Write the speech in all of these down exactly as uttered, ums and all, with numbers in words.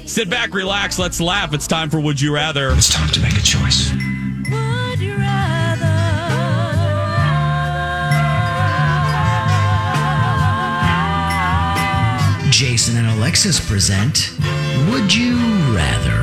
Sit back, relax, let's laugh. It's time for Would You Rather. It's time to make a choice. Would you rather? Jason and Alexis present Would You Rather?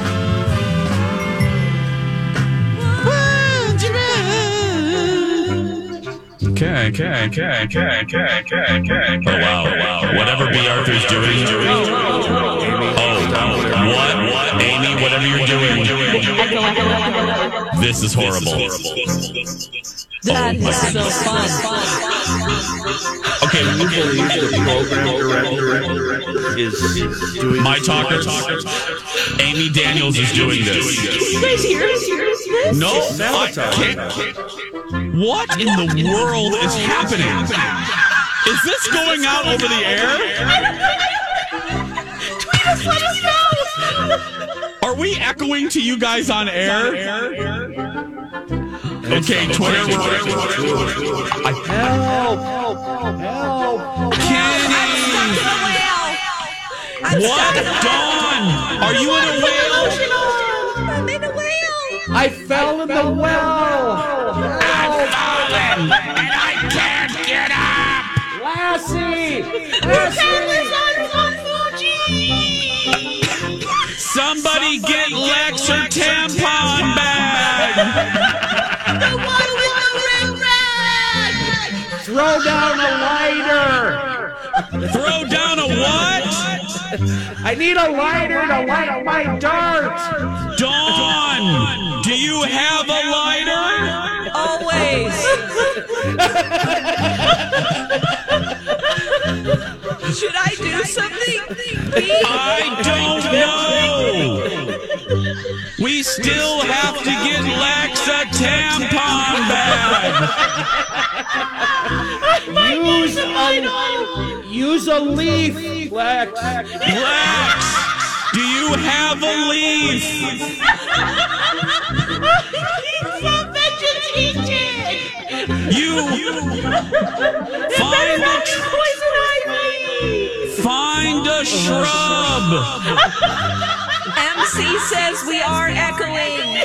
Would you rather? Okay, okay, okay, okay, okay, okay, okay. Oh, wow, wow. Whatever B. Arthur's doing, doing. Oh, what, what, Amy, whatever you're doing. This is horrible. That is so fun. Okay, You believe the program director is doing my talker, Amy Daniels is doing this. You guys hear this? No, I can't. What in the world is happening? Is this going out over the air? Tweet us, let us know. Are we echoing to you guys on air? Okay, Twitter. I help, help, help. Kenny! What? Dawn! Are you in a whale? I'm in a whale. I fell in the well. I've fallen and I can't get up! Lassie! Lassie! Somebody get Lex her tampon bag! The one with the red rag. Throw down a lighter! Throw down a what? I need a lighter to light my dart! Dawn! Do you have a lighter? Always. Should I do something? I don't know! We still have to get Lex a tampon bag! Use a, use a leaf, Lex. Lex! Do you have a leaf? You find a Poison ivy. find a shrub. M C says we are echoing.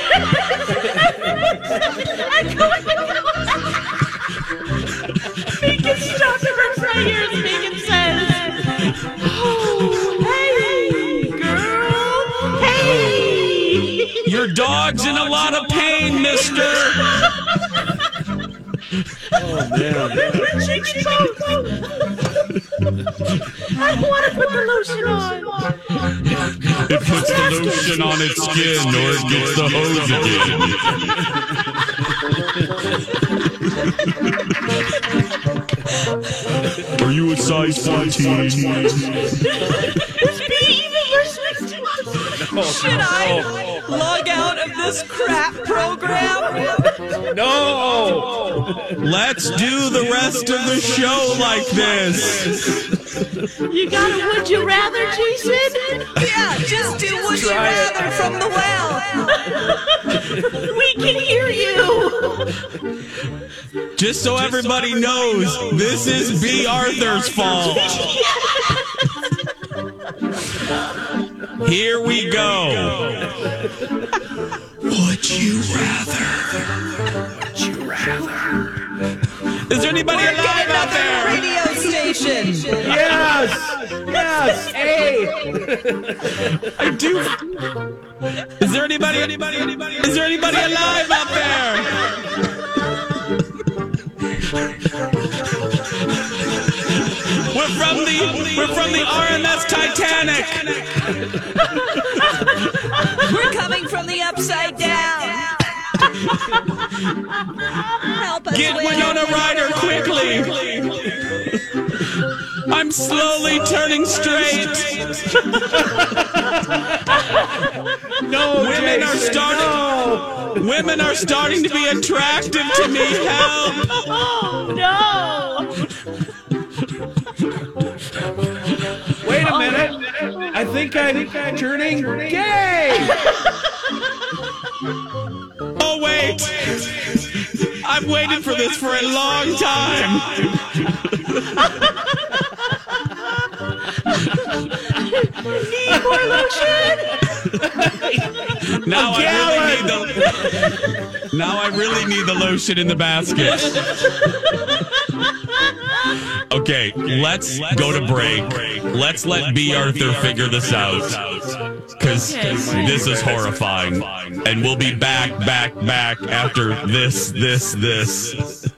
Megan, stop the refrain. Megan says, "Oh, hey, girl, hey." Your dog's in a lot of pain, mister. Oh, man. I want to put the lotion on. It puts the lotion on its skin or it gets the hose again. Are you a size fourteen? Should I log out of this crap program? No! Let's do the rest of the show like this. You got a would you rather, Jason? Yeah, just do would you rather from the well. We can hear you. Just so everybody knows, this is B. Arthur's fault. Here we go. Would you rather? Would you rather? Is there anybody alive out there? Radio station. Yes! Yes! Hey! I do. Is there anybody? Anybody? Anybody? Is there anybody alive out there? We're from the we're from the R M S Titanic. We're coming from the upside down. Help us, Get Winona Ryder quickly. I'm slowly turning straight. No, Women are Jason, starting. no. Women are starting to be attractive to me. Help! Oh no! Wait a minute. I think I'm turning gay. Oh wait! I've waited for this for a long time. Need more more lotion? Now I really need the. Now I really need the lotion in the basket. Okay, let's go to break. Let's let B. Arthur figure this out. Because this is horrifying. And we'll be back, back, back after this, this, this.